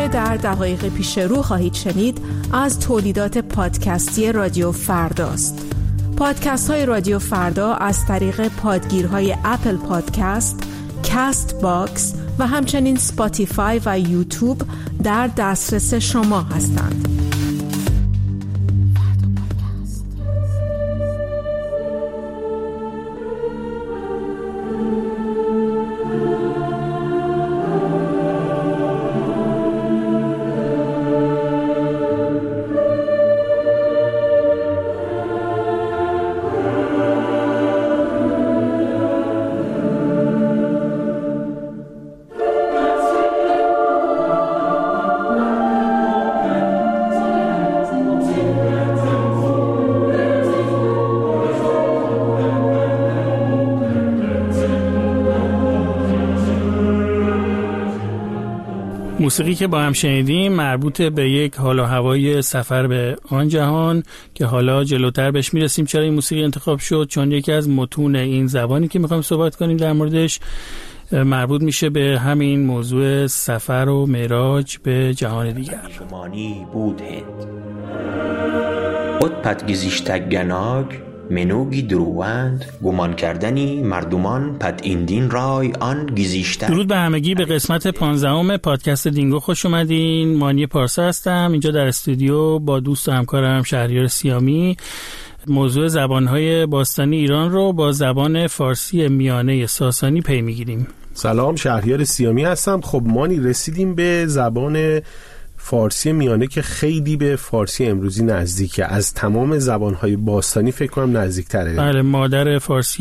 که در دقایق پیش رو خواهید شنید از تولیدات پادکستی رادیو فرداست. پادکست های رادیو فردا از طریق پادگیرهای اپل پادکست، کاست باکس و همچنین سپاتیفای و یوتیوب در دسترس شما هستند. موسیقی که با هم شنیدیم مربوط به یک حال و هوای سفر به آن جهان که حالا جلوتر بهش میرسیم. چرا این موسیقی انتخاب شد؟ چون یکی از متون این زبانی که میخوایم صحبت کنیم در موردش مربوط میشه به همین موضوع سفر و معراج به جهان دیگر. شمانی بود هند ات پد گزیشتگناگ منوگی دروند گمان کردنی مردمان پد ایندین رای آن گزیشتن. درود به همگی، به قسمت 15 پادکست دینگو خوش اومدین. مانی پارسا هستم اینجا در استودیو با دوست و همکارم شهریار سیامی. موضوع زبانهای باستانی ایران رو با زبان فارسی میانه ساسانی پی میگیریم. سلام، شهریار سیامی هستم. خب مانی، رسیدیم به زبان فارسی میانه که خیلی به فارسی امروزی نزدیکه. از تمام زبانهای باستانی فکر کنم نزدیک‌تره. بله، مادر فارسی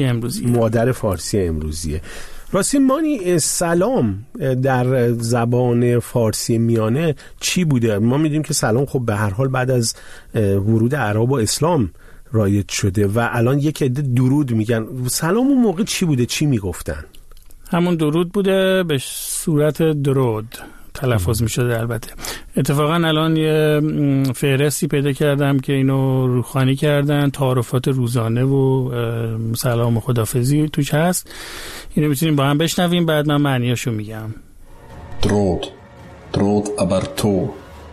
امروزیه. راستی مانی، سلام در زبان فارسی میانه چی بوده؟ ما میدونیم که سلام خب به هر حال بعد از ورود عرب و اسلام رایج شده و الان یک عده درود میگن. سلام اون موقع چی بوده؟ چی میگفتن؟ همون درود بوده، به صورت درود تلفظ می شده. البته اتفاقا الان یه فهرستی پیدا کردم که اینو روخانی کردن، تعارفات روزانه و سلام و خدافزی توش هست. اینو میتونیم با هم بشنویم، بعد من معنیاشو میگم. درود ابر تو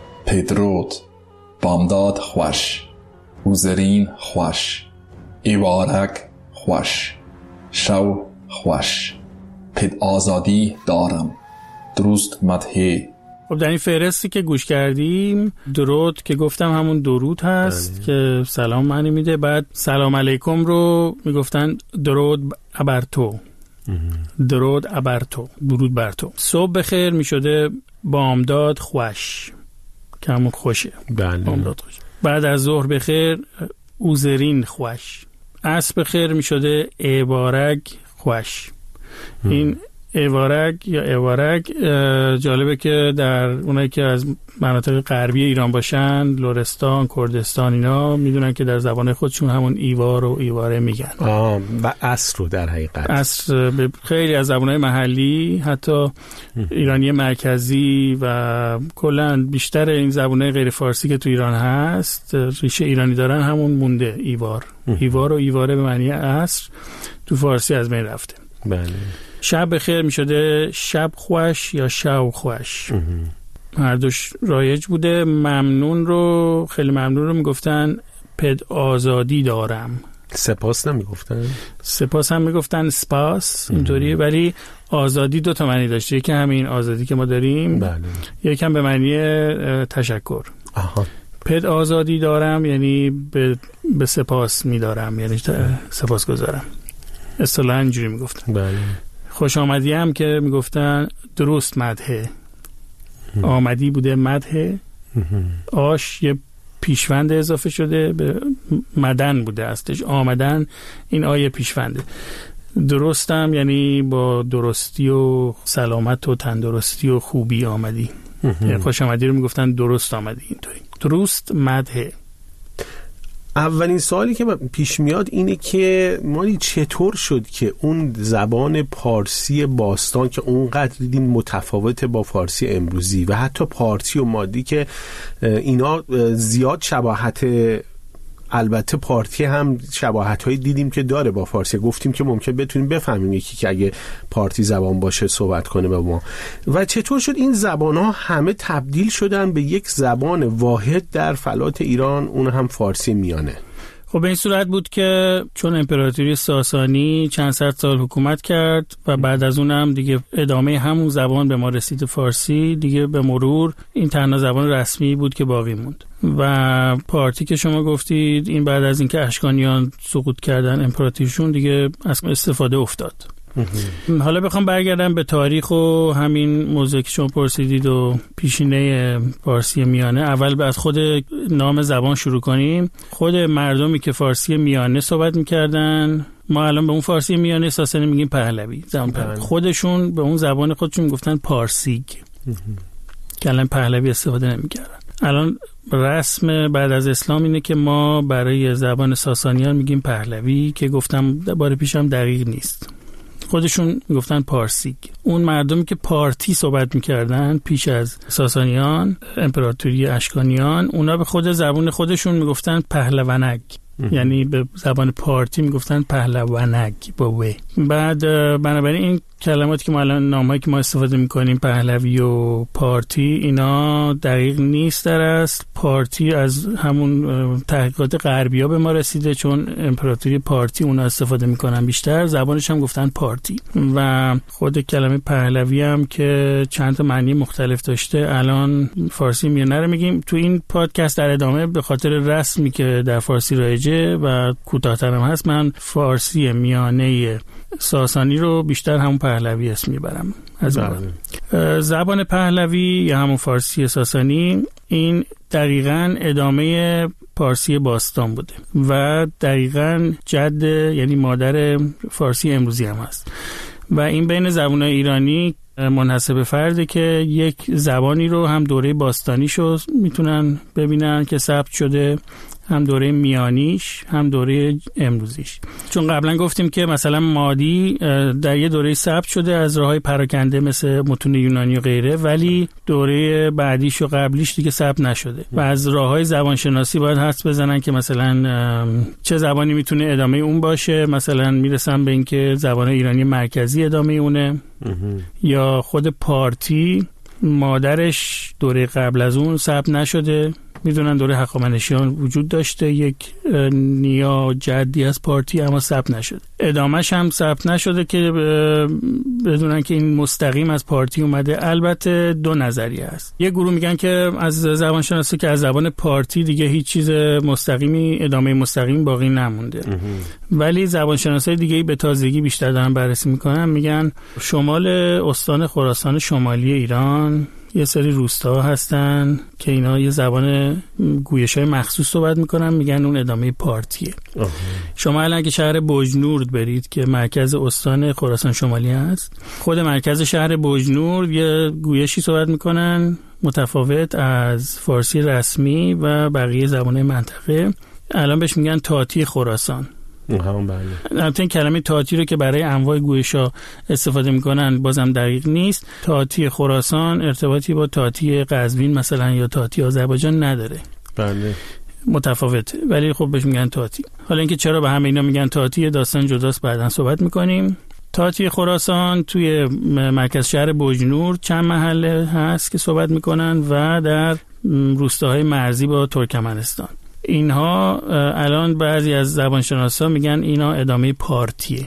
پدرود بامداد خوش وزرین خوش ایوارک خوش شو خوش پد آزادی دارم درست مدهی. خب در این فهرستی که گوش کردیم درود که گفتم همون درود هست که سلام معنی میده. بعد سلام علیکم رو میگفتن درود ابر تو، درود ابر تو، درود بر تو. صبح بخیر میشده بامداد خوش که همون خوشه. بامداد خوش. بعد از ظهر بخیر اوزرین خوش. عصر بخیر میشده ایوارگ خوش. این ایوارگ یا ایوارگ جالبه که در اونایی که از مناطق غربی ایران باشن، لرستان، کردستان، اینا میدونن که در زبان خودشون همون ایوار و ایواره میگن. و عصر رو در حقیقت عصر به خیلی از زبانهای محلی، حتی ایرانی مرکزی و کلا بیشتر این زبانهای غیر فارسی که تو ایران هست ریشه ایرانی دارن همون مونده. ایوار و ایواره به معنی عصر تو فارسی از بین رفته. بله. شب بخیر می شده شب خوش یا شو خوش. هر دوش رایج بوده. ممنون رو، خیلی ممنون رو می گفتن پد آزادی دارم. سپاس نمی گفتن؟ سپاس هم می گفتن سپاس، اینطوری. ولی آزادی دو تا معنی داشته، یکی همین آزادی که ما داریم، بله. یکی هم به معنی تشکر. پد آزادی دارم یعنی به سپاس می دارم، یعنی سپاس گذارم. اصطلاحاً اینجوری می گفتن. بله. خوش آمدی هم که میگفتن درست مدحه. آمدی بوده مدحه. آش یه پیشوند اضافه شده به مدن بوده هستش. آمدن این آیه پیشونده. درستم یعنی با درستی و سلامت و تندرستی و خوبی آمدی. یعنی خوش آمدی رو میگفتن درست آمدی. اینطوری درست مدحه. اولین سوالی که پیش میاد اینه که مالی چطور شد که اون زبان پارسی باستان که اونقدر دیدیم متفاوت با فارسی امروزی و حتی پارسی و مادی که اینا زیاد شباهت البته پارتی هم شباهت‌هایی دیدیم که داره با فارسی. گفتیم که ممکن بتونیم بفهمیم یکی که اگه پارتی زبان باشه صحبت کنه با ما. و چطور شد این زبان‌ها همه تبدیل شدن به یک زبان واحد در فلات ایران، اون هم فارسی میانه؟ خب به این صورت بود که چون امپراتوری ساسانی چند صد سال حکومت کرد و بعد از اونم دیگه ادامه همون زبان به ما رسید، فارسی، دیگه به مرور این تنها زبان رسمی بود که باقی موند. و پارتی که شما گفتید، این بعد از اینکه اشکانیان سقوط کردن امپراتوریشون دیگه از استفاده افتاد. حالا بخوام برگردم به تاریخ و همین موضوعی که شما پرسیدید و پیشینه فارسی میانه، اول از خود نام زبان شروع کنیم. خود مردمی که فارسی میانه صحبت میکردن، ما الان به اون فارسی میانه ساسانی میگیم پهلوی، زبان پهلوی. خودشون به اون زبان خودشون میگفتن پارسیگ، که الان پهلوی استفاده نمیکردن. الان رسم بعد از اسلام اینه که ما برای زبان ساسانیان میگیم پهلوی، که گفتم بار پیشم دقیق نیست. خودشون میگفتن پارسیگ. اون مردمی که پارتی صحبت میکردن پیش از ساسانیان، امپراتوری اشکانیان، اونا به خود زبان خودشون میگفتن پهلونگ. یعنی به زبان پارتی میگفتن پهلونگ با و. بعد بنابراین این کلماتی که ما الان نامهایی که ما استفاده میکنیم، پهلوی و پارتی، اینا دقیق نیست در اصل. پارتی از همون تحقیقات غربی‌ها به ما رسیده، چون امپراتوری پارتی اونا استفاده میکنن بیشتر، زبانش هم گفتن پارتی. و خود کلمه پهلوی هم که چند تا معنی مختلف داشته، الان فارسی میانه رو میگیم. تو این پادکست در ادامه به خاطر رسمی که در فارسی رایجه و کوتاه‌تر هم هست، من فارسی میانه ساسانی رو بیشتر همون پهلوی اسم میبرم. از زبان پهلوی یا همون فارسی ساسانی، این دقیقاً ادامه پارسی باستان بوده و دقیقاً جد، یعنی مادر فارسی امروزی هم هست. و این بین زبان‌های ایرانی منحصر به فرده که یک زبانی رو هم دوره باستانیشو میتونن ببینن که ثبت شده، هم دوره میانیش، هم دوره امروزیش. چون قبلا گفتیم که مثلا مادی در یه دوره ثبت شده از راههای پراکنده مثل متون یونانی و غیره، ولی دوره بعدیش و قبلیش دیگه ثبت نشده. و از راههای زبانشناسی باید حدس بزنن که مثلا چه زبانی میتونه ادامه اون باشه. مثلا میرسن به اینکه زبان ایرانی مرکزی ادامه اونه، یا خود پارتی مادرش دوره قبل از اون ثبت نشده. میدونن دوره هخامنشیان وجود داشته، یک نیا جدی از پارتی، اما ثبت نشده. ادامهش هم ثبت نشده که بدونن که این مستقیم از پارتی اومده. البته دو نظریه هست. یه گروه میگن که از زبان شناسی که از زبان پارتی دیگه هیچ چیز مستقیمی، ادامه مستقیم باقی نمونده. ولی زبان شناسای دیگه‌ای به تازگی بیشتر دارن بررسی میکنن، میگن شمال استان خراسان شمالی ایران یه سری روستاها هستن که اینا یه زبان گویش‌های مخصوص صحبت میکنن، میگن اون ادامه پارتیه. شما الان اگه شهر بوجنورد برید که مرکز استان خراسان شمالی هست، خود مرکز شهر بوجنورد یه گویشی صحبت میکنن متفاوت از فارسی رسمی و بقیه زبان‌های منطقه. الان بهش میگن تاتی خراسان. البته این کلمه تاتی رو که برای انواع گویش‌ها استفاده میکنن بازم دقیق نیست. تاتی خراسان ارتباطی با تاتی قزوین مثلا یا تاتی آذربایجان نداره. بله، متفاوته، ولی خب بهش میگن تاتی. حالا اینکه چرا به همه اینا میگن تاتی داستان جداست، بعداً صحبت میکنیم. تاتی خراسان توی مرکز شهر بوجنور چند محله هست که صحبت میکنن و در روستاهای مرزی با ترکمنستان. اینها الان بعضی از زبانشناسا میگن اینا ادامه پارتیه.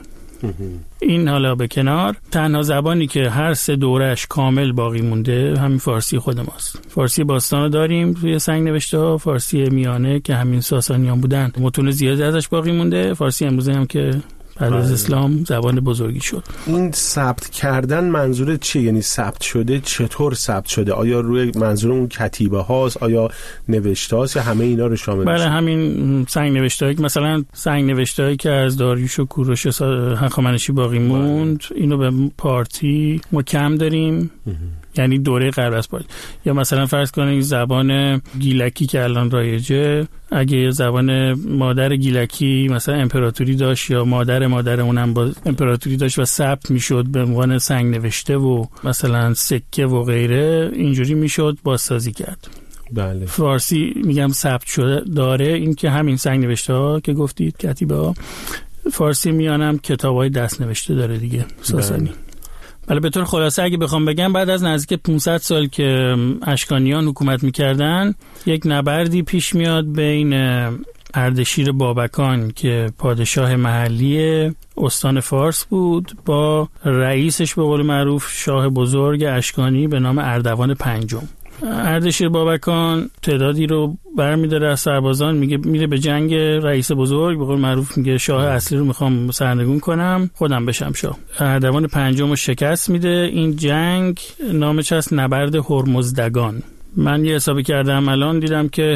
این حالا به کنار، تنها زبانی که هر سه دورش کامل باقی مونده همین فارسی خود ماست. فارسی باستان رو داریم توی سنگ نوشته ها، فارسی میانه که همین ساسانیان بودن متون زیادی ازش باقی مونده، فارسی امروزی هم که بعد از اسلام زبان بزرگی شد. این ثبت کردن منظور چیه؟ یعنی ثبت شده چطور ثبت شده؟ آیا روی منظور اون کتیبه هاست، آیا نوشته هاست، یا همه اینا رو شامل میشه؟ بله، همین سنگ نوشته هایی که مثلا سنگ نوشته هایی که از داریوش و کوروش هخامنشی باقی موند، اینو به پارتی ما کم داریم. یعنی دوره قبل از پارتی. یا مثلا فرض کنید زبان گیلکی که الان رایجه، اگه زبان مادر گیلکی مثلا امپراتوری داشت یا مادر اونم با امپراتوری داشت و ثبت میشد به عنوان سنگ نوشته و مثلا سکه و غیره، اینجوری میشد بازسازی کرد. بله. فارسی میگم ثبت شده داره، این که همین سنگ نوشته ها که گفتید کتیبه ها. فارسی میانم کتابای دست نوشته داره دیگه ساسانی. بله به طور خلاصه اگه بخوام بگم بعد از نزدیک 500 سال که اشکانیان حکومت میکردن یک نبردی پیش میاد بین اردشیر بابکان که پادشاه محلی استان فارس بود با رئیسش به قول معروف شاه بزرگ اشکانی به نام اردوان پنجم. اردشیر بابکان تعدادی رو برمی‌داره از سربازان، میره به جنگ رئیس بزرگ، به قول معروف میگه شاه اصلی رو میخوام سرنگون کنم خودم بشم شاه. اردوان پنجم رو شکست میده. این جنگ نامش هست نبرد هرمزدگان. من یه حسابی کردم الان دیدم که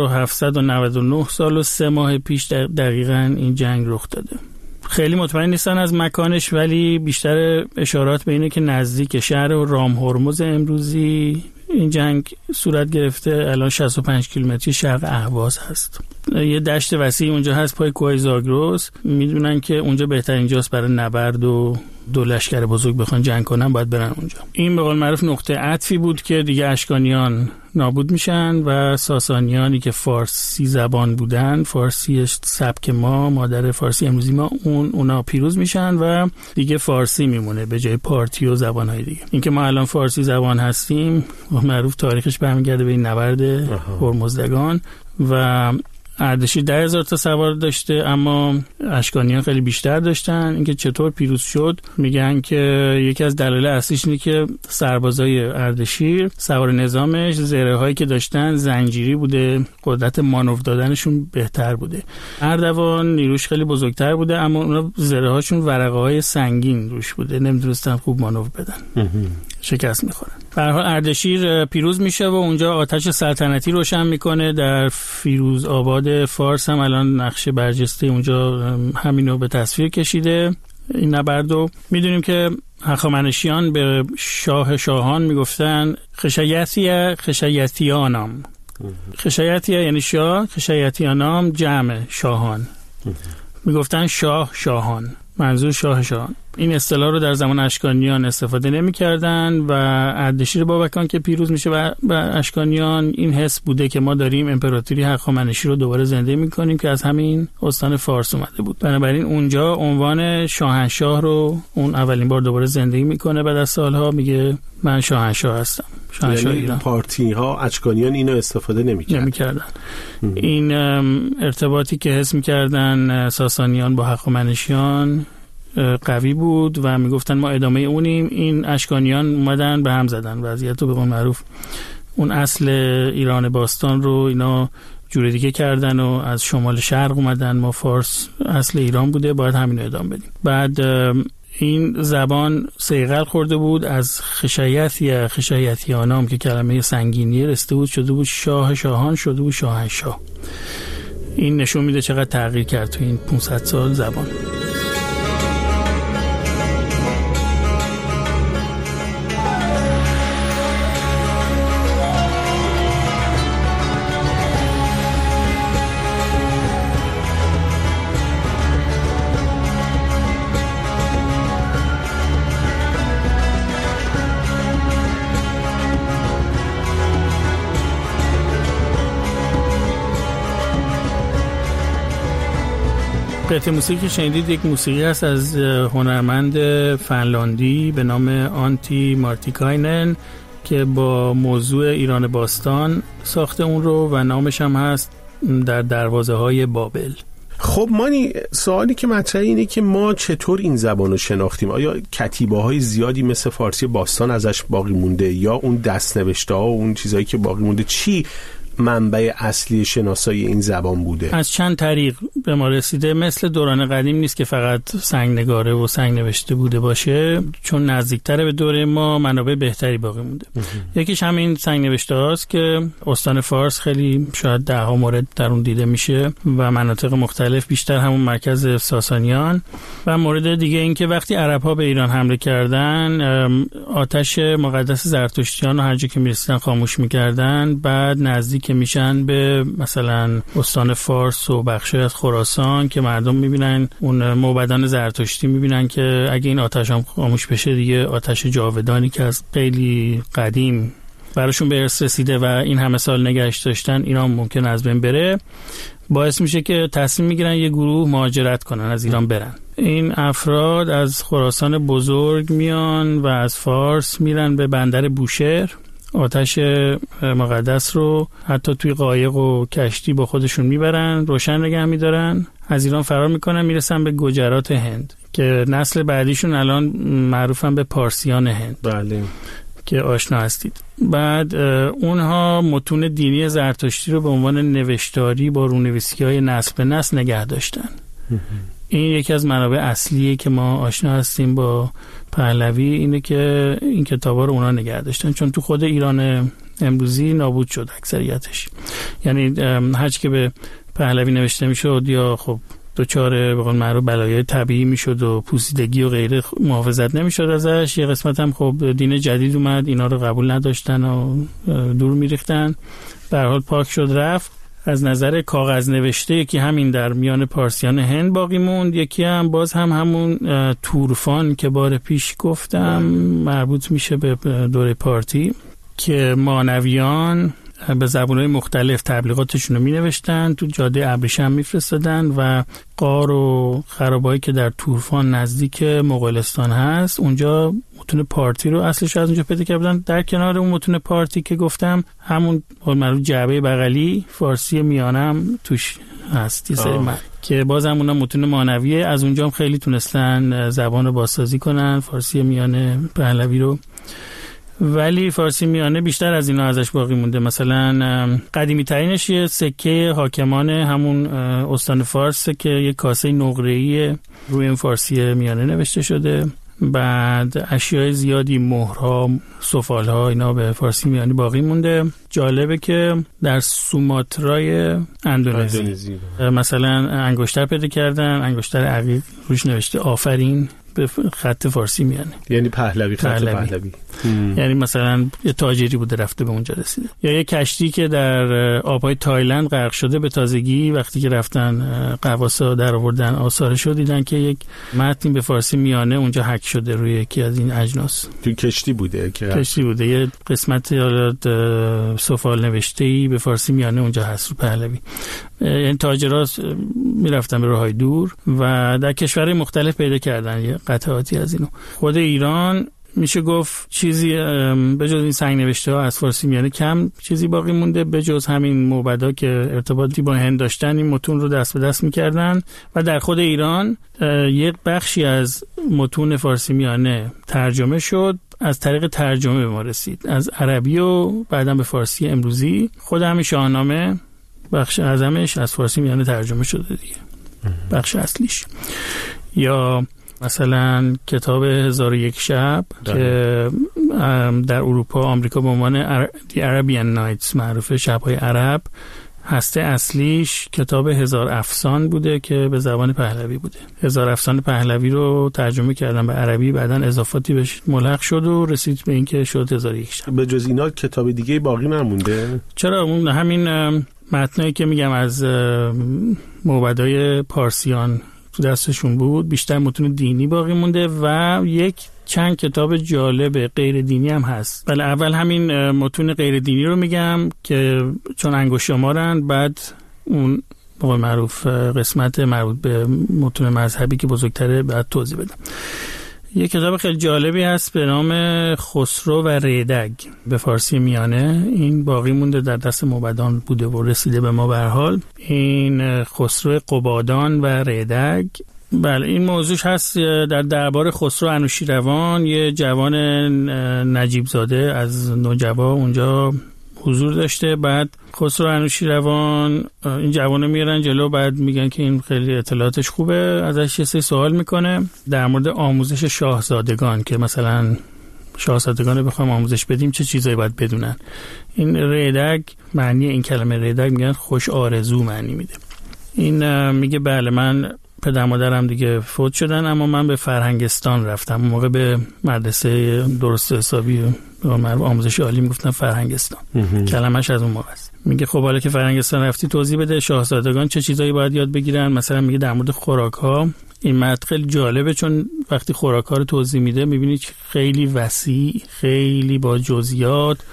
1799 سال و 3 ماه پیش دقیقاً این جنگ رخ داده. خیلی مطمئن نیستن از مکانش، ولی بیشتر اشارات به اینه که نزدیک شهر رام هرمز امروزی این جنگ صورت گرفته. الان 65 کیلومتری شرق اهواز هست. یه دشت وسیع اونجا هست پای کوه زاگرس. میدونن که اونجا بهترین جاست برای نبرد و دو لشکر بزرگ بخوان جنگ کنن باید برن اونجا. این به قول معروف نقطه عطفی بود که دیگه اشکانیان نابود میشن و ساسانیانی که فارسی زبان بودن، فارسی سبک ما، مادر فارسی امروزی ما، اونا پیروز میشن و دیگه فارسی میمونه به جای پارتی و زبانهای دیگه. اینکه ما الان فارسی زبان هستیم معروف تاریخش برمیگرده به این نبرد هرمزدگان و اردشیر 10,000 تا سوار داشته اما اشکانیان خیلی بیشتر داشتن. اینکه چطور پیروز شد میگن که یکی از دلایل اصلیش اینه که سربازای اردشیر سوار نظامش زره هایی که داشتن زنجیری بوده، قدرت مانور دادنشون بهتر بوده. اردوان نیروش خیلی بزرگتر بوده اما اونا زره هاشون ورقه های سنگین روش بوده، نمیدونستن خوب مانور بدن، شکست میخورن. به هر حال اردشیر پیروز میشه و اونجا آتش سلطنتی روشن میکنه. در فیروز آباد فارس هم الان نقش برجسته اونجا همینو به تصویر کشیده. این نبردو میدونیم که هخامنشیان به شاهان میگفتن خشایتیانام. خشایتیا یعنی شاه، خشایتیانام جمع شاهان. میگفتن شاهان، منظور شاهان. این اصطلاح رو در زمان اشکانیان استفاده نمی کردن و اردشیر بابکان که پیروز میشه و اشکانیان این حس بوده که ما داریم امپراتوری هخامنشی رو دوباره زنده می کنیم که از همین استان فارس اومده بود. بنابراین اونجا عنوان شاهنشاه رو اون اولین بار دوباره زندگی میکنه. بعد از سالها میگه من شاهنشاه هستم. شاهنشاه ایران. پارتی ها اشکانیان اینو استفاده نمی‌کردن. این ارتباطی که حس می‌کردن ساسانیان با هخامنشیان قوی بود و میگفتن ما ادامه اونیم. این اشکانیان اومدن به هم زدن وضعیت رو به قول معروف اون اصل ایران باستان رو اینا جور دیگه کردن و از شمال شرق اومدن. ما فارس اصل ایران بوده باید همین رو ادامه بدیم. بعد این زبان صیقل خورده بود از خشایت یا خشایتیانام که کلمه سنگینی رسته بود شده بود شاهان شده بود شاهنشاه. این نشون میده چقدر تغییر کرد تو این 500 سال زبان. قطعه موسیقی که شنیدید یک موسیقی هست از هنرمند فنلاندی به نام آنتی مارتیکاینن که با موضوع ایران باستان ساخته اون رو و نامش هم هست در دروازه های بابل. خب مانی، سوالی که مطرحه اینه که ما چطور این زبان رو شناختیم؟ آیا کتیبه های زیادی مثل فارسی باستان ازش باقی مونده یا اون دستنوشته ها و اون چیزایی که باقی مونده چی منبع اصلی شناسایی این زبان بوده؟ از چند طریق به ما رسیده. مثل دوران قدیم نیست که فقط سنگ نگاره و سنگ نوشته بوده باشه، چون نزدیکتر به دوره ما منابع بهتری باقی مونده. یکیش همین سنگ نوشته هاست که استان فارس خیلی شاید 10 مورد در اون دیده میشه و مناطق مختلف، بیشتر همون مرکز ساسانیان. و مورد دیگه این که وقتی عرب ها به ایران حمله کردن آتش مقدس زرتشتیان رو هر جا که میرسیدن خاموش میکردن. بعد نزدیک میشن به مثلا استان فارس و بخشی از خراسان که مردم میبینن اون موبدان زرتشتی میبینن که اگه این آتش هم خاموش بشه دیگه آتش جاودانی که از خیلی قدیم براشون به ارث رسیده و این همه سال نگهش داشتن، اینا ممکن از بین بره، باعث میشه که تصمیم میگیرن یه گروه مهاجرت کنن، از ایران برن. این افراد از خراسان بزرگ میان و از فارس میرن به بندر بوشهر، آتش مقدس رو حتی توی قایق و کشتی با خودشون میبرن، روشن نگه میدارن، از ایران فرار میکنن، میرسن به گجرات هند که نسل بعدیشون الان معروفن به پارسیان هند. بله، که آشنا هستید. بعد اونها متون دینی زرتشتی رو به عنوان نوشتاری با رونویسی‌های نسل به نسل نگه داشتن. این یکی از منابع اصلیه که ما آشنا هستیم با پهلوی، اینه که این کتابا رو اونا نگه داشتن، چون تو خود ایران امروزی نابود شد اکثریتش. یعنی هرچی که به پهلوی نوشته میشد یا خب دوچار به قول معروف بلایای طبیعی میشد و پوسیدگی و غیره محافظت نمیشد ازش. یه قسمت هم خب دین جدید اومد، اینا رو قبول نداشتن و دور میریختن. به هر حال پاک شد رفت. از نظر کاغذ نوشته یکی همین در میان پارسیان هند باقی موند، یکی هم باز هم همون تورفان که بار پیش گفتم مربوط میشه به دوره پارتی که مانویان به زبان‌های مختلف تبلیغاتشون رو می‌نوشتن، تو جاده ابریشم می‌فرستادن و غار و خرابه‌ای که در تورفان نزدیک مغولستان هست اونجا متون پارتی رو اصلش از اونجا پیدا کردن. در کنار اون متون پارتی که گفتم همون معروف جعبه بغلی فارسی میانم توش هست، یه سری که بازم اونا متون مانویه، از اونجا هم خیلی تونستن زبان رو بازسازی کنن فارسی میانه پهلوی رو. ولی فارسی میانه بیشتر از اینا ازش باقی مونده. مثلا قدیمی ترینش یه سکه حاکمان همون استان فارس که یه کاسه نقره‌ای روی این فارسی میانه نوشته شده. بعد اشیاء زیادی، مهرها، سفالها، اینا به فارسی میانه باقی مونده. جالبه که در سوماترای اندونزی مثلا انگشتر پیدا کردن، انگشتر عقیق روش نوشته آفرین به خط فارسی میانه، یعنی پهلوی، خط پهلوی. یعنی مثلا یه تاجری بوده رفته به اونجا رسیده. یا یه کشتی که در آبهای تایلند غرق شده به تازگی، وقتی که رفتن غواصا در آوردن آثارش رو دیدن که یک متن به فارسی میانه اونجا حک شده روی یکی از این اجناس. تو کشتی بوده که کشتی بوده، یه قسمت سفال نوشته‌ای به فارسی میانه اونجا هست رو پهلوی. این تاجرها میرفتن به راههای دور و در کشورهای مختلف پیدا کردن یه قطعاتی از اینو. خود ایران میشه گفت چیزی به جز این سنگ نوشته ها از فارسی میانه کم چیزی باقی مونده، به جز همین موبدا که ارتباطی با هند داشتن این متون رو دست به دست میکردن. و در خود ایران یک بخشی از متون فارسی میانه ترجمه شد، از طریق ترجمه به ما رسید از عربی و بعداً به فارسی امروزی. خود همین شاهنامه بخش اعظمش از فارسی میانه ترجمه شده دیگه، بخش اصلیش. یا مثلا کتاب 1001 شب که در اروپا آمریکا به عنوان The Arabian Nights معروفه، شب‌های عرب، هسته اصلیش کتاب 1000 افسان بوده که به زبان پهلوی بوده. 1000 افسان پهلوی رو ترجمه کردن به عربی، بعدن اضافاتی بهش ملحق شد و رسید به این که شد 1001 شب. به جز اینا کتاب دیگه باقی نمونده؟ چرا، اون همین متنایی که میگم از موبدای پارسیان تو دستشون بود، بیشتر متون دینی باقی مونده و یک چند کتاب جالب غیر دینی هم هست. ولی اول همین متون غیر دینی رو میگم که چون انگشت شمارن، بعد اون به قول معروف قسمت مربوط به متون مذهبی که بزرگتره بعد توضیح بدم. یک کتاب خیلی جالبی هست به نام خسرو و ریدگ به فارسی میانه. این باقی مونده، در دست موبدان بوده و رسیده به ما به هر حال. این خسرو قبادان و ریدگ. بله، این موضوعش هست در دربار خسرو انوشیروان، یه جوان نجیب زاده از نوجبا اونجا حضور داشته. بعد خسرو انوشیروان این جوانو میارن جلو، بعد میگن که این خیلی اطلاعاتش خوبه، ازش یه سری سوال میکنه در مورد آموزش شاهزادگان که مثلا شاهزادگان رو بخوام آموزش بدیم چه چیزایی باید بدونن. این ریدگ، معنی این کلمه ریدگ میگن خوش آرزو معنی میده. این میگه بله من پدر مادرم دیگه فوت شدن، اما من به فرهنگستان رفتم. اون موقع به مدرسه درست حسابی آموزش عالی میگفتن فرهنگستان. کلمش از اون موقع است. میگه خب حالا که فرهنگستان رفتی توضیح بده شاهزادگان چه چیزایی باید یاد بگیرن. مثلا میگه در مورد خوراک‌ها. این متن خیلی جالبه چون وقتی خوراک‌ها رو توضیح میده میبینی خیلی وسیع، خیلی با جزئیات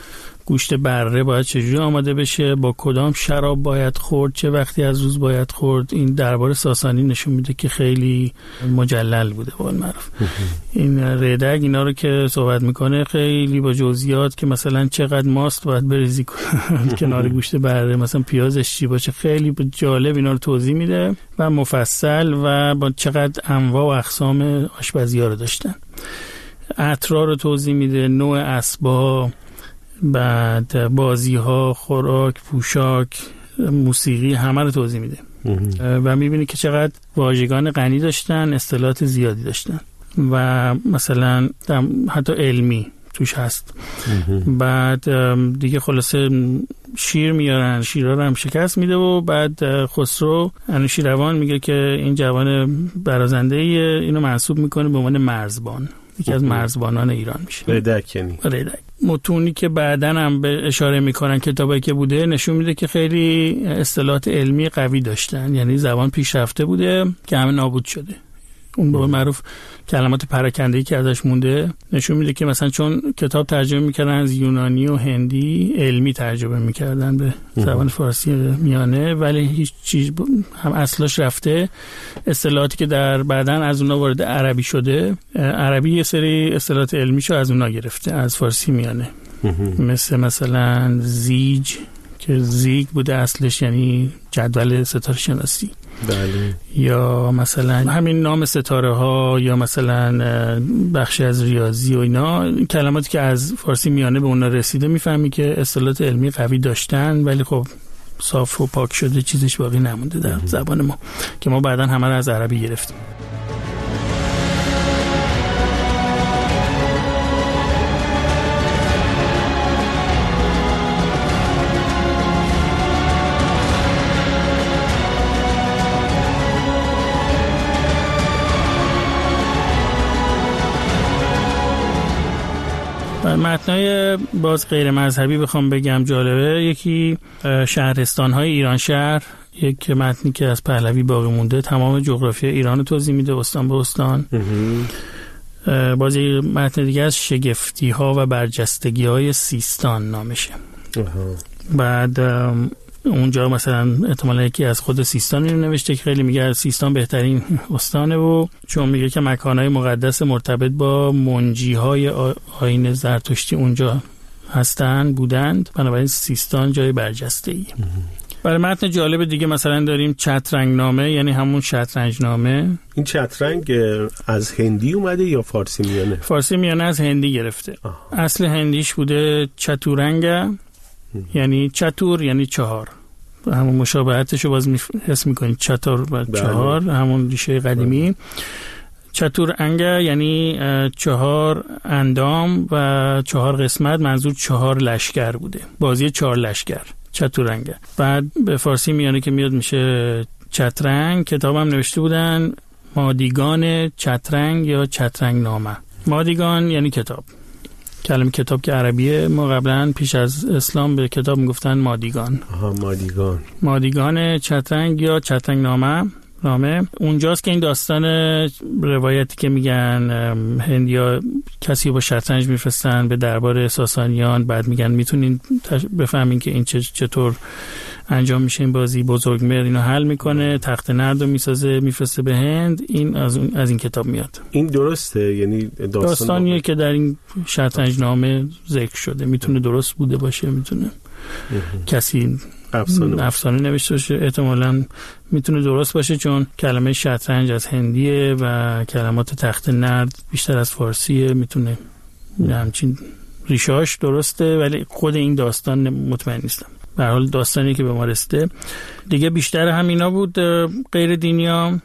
گوشت بره باید چجوری آماده بشه، با کدام شراب باید خورد، چه وقتی از روز باید خورد. این دربار ساسانی نشون میده که خیلی مجلل بوده با معروف. این ریدک اینا رو که صحبت میکنه خیلی با جزئیات که مثلا چقدر ماست باید بریزی کنار گوشت بره، مثلا پیازش چی باشه، خیلی جالب اینا رو توضیح میده و مفصل و با چقدر انواع و اقسام آشپزی‌ها رو داشتن. عطرا رو توضیح میده، نوع اسباب، بعد بازی‌ها، خوراک، پوشاک، موسیقی، همه رو توضیح میده و میبینی که چقدر واژگان غنی داشتن، اصطلاحات زیادی داشتن و مثلا حتی علمی توش هست. بعد دیگه خلاصه شیر میارن، شیرها رو هم شکست میده و بعد خسرو انوشیروان میگه که این جوان برازنده اینو منصوب میکنه به عنوان مرزبان، یکی از مرزبانان ایران میشه. ریدک یعنی ریدک. متونی که بعدن هم به اشاره میکنن کتابایی که بوده نشون میده که خیلی اصطلاحات علمی قوی داشتن، یعنی زبان پیشرفته بوده که همه نابود شده. اون به معروف کلمات پراکنده‌ای که ازش مونده نشون میده که مثلا چون کتاب ترجمه میکردن از یونانی و هندی، علمی ترجمه میکردن به زبان فارسی میانه، ولی هیچ چیز هم اصلاش رفته. اصطلاحاتی که در بعدن از اونها وارد عربی شده، عربی یه سری اصطلاحات علمیشو از اونها گرفته از فارسی میانه، مثلا زیج که زیگ بوده اصلش، یعنی جدول ستاره شناسی. بله. یا مثلا همین نام ستاره ها، یا مثلا بخشی از ریاضی و اینا، کلماتی که از فارسی میانه به اونا رسیده میفهمی که اصطلاحات علمی قوی داشتن، ولی خب صاف و پاک شده، چیزش باقی نمونده در زبان ما که ما بعداً همه رو از عربی گرفتیم. متنای باز غیر مذهبی بخوام بگم جالبه، یکی شهرستان‌های ایران شهر، یک متنی که از پهلوی باقی مونده، تمام جغرافی ایران رو توضیح میده استان به استان. باز یک متن دیگه از شگفتی‌ها و برجستگی‌های سیستان نامشه. بعد اونجا مثلا احتمالاً یکی از خود سیستان رو نوشته که خیلی میگه سیستان بهترین استانه، و چون میگه که مکانهای مقدس مرتبط با منجیهای آیین زرتشتی اونجا بودند، بنابراین سیستان جای برجسته‌ای. برای متن جالب دیگه مثلا داریم چترنگ نامه، یعنی همون شطرنج نامه. این چترنگ از هندی اومده یا فارسی میانه؟ فارسی میانه از هندی گرفته. اصل هندیش بوده چتورنگ، یعنی چتور یعنی چهار، همون مشابهتش رو باز حس میکنید، چتور و چهار همون ریشه قدیمی. چتور انگه یعنی چهار اندام و چهار قسمت، منظور چهار لشکر بوده، بازی چهار لشکر چتورنگه. بعد به فارسی میانه که میاد میشه چترنگ. کتابم نوشته بودن مادیگان چترنگ یا چترنگ نامه. مادیگان یعنی کتاب، کلمه کتاب که عربیه، ما قبلا پیش از اسلام به کتاب میگفتن مادیگان. مادیگان چترنگ یا چترنگ نامه. اونجاست که این داستان روایتی که میگن هندیا کسی با شطرنج میفرستن به دربار ساسانیان، بعد میگن میتونین بفهمین که این چطور انجام میشه این بازی، بزرگمهر اینو حل میکنه، تخت نرد رو میسازه میفرسته به هند. این از این کتاب میاد. این درسته؟ یعنی داستانیه که در این شطرنج نامه ذکر شده، میتونه درست بوده باشه، میتونه کسی افسانه نوشته باشه، احتمالاً میتونه درست باشه، چون کلمه شطرنج از هندیه و کلمات تخت نرد بیشتر از فارسیه، میتونه همچین ریشه‌اش درسته، ولی خود این داستان مطمئن نیستم. به هر حال داستانی که به ما رسیده دیگه بیشتر همینا بود. غیر دینیا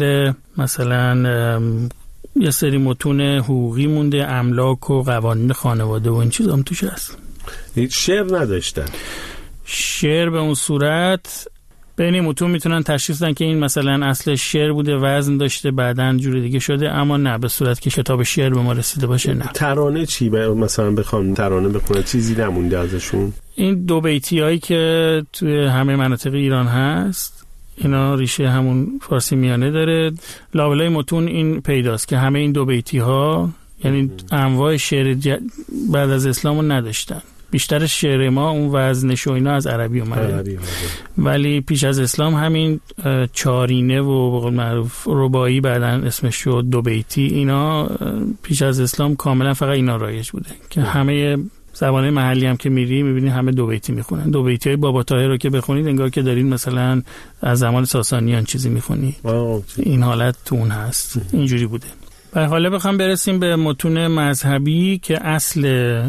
مثلا یه سری متون حقوقی مونده، املاک و قوانین خانواده و این چیزا هم توش هست. شعر نداشتن. شعر به اون صورت بین متون میتونن تشخیص بدن که این مثلا اصل شعر بوده، وزن داشته، بعدن جور دیگه شده، اما نه به صورت که کتاب شعر به ما رسیده باشه. نه. ترانه چی؟ مثلا بخوام ترانه بخونه چیزی نمونده ازشون؟ این دو بیتیایی که توی همه مناطق ایران هست، اینا ریشه همون فارسی میانه داره. لابلای متون این پیداست که همه این دو بیتی ها، یعنی انواع شعر بعد از اسلام رو نداشتن. بیشتر شعر ما اون وزنش و اینا از عربی اومده. ولی پیش از اسلام همین چارینه و به قول معروف رباعی بعداً اسمش شد دو بیتی، اینا پیش از اسلام کاملا فقط اینا رایج بوده که همه زبان محلی هم که میری میبینی همه دو بیتی میخونن. دو بیتی های بابا طاهر رو که بخونید انگار که دارین مثلا از زمان ساسانیان چیزی میخونی. این حالت تو اون هست. اینجوری بوده. و حالا بخوام برسیم به متون مذهبی که اصل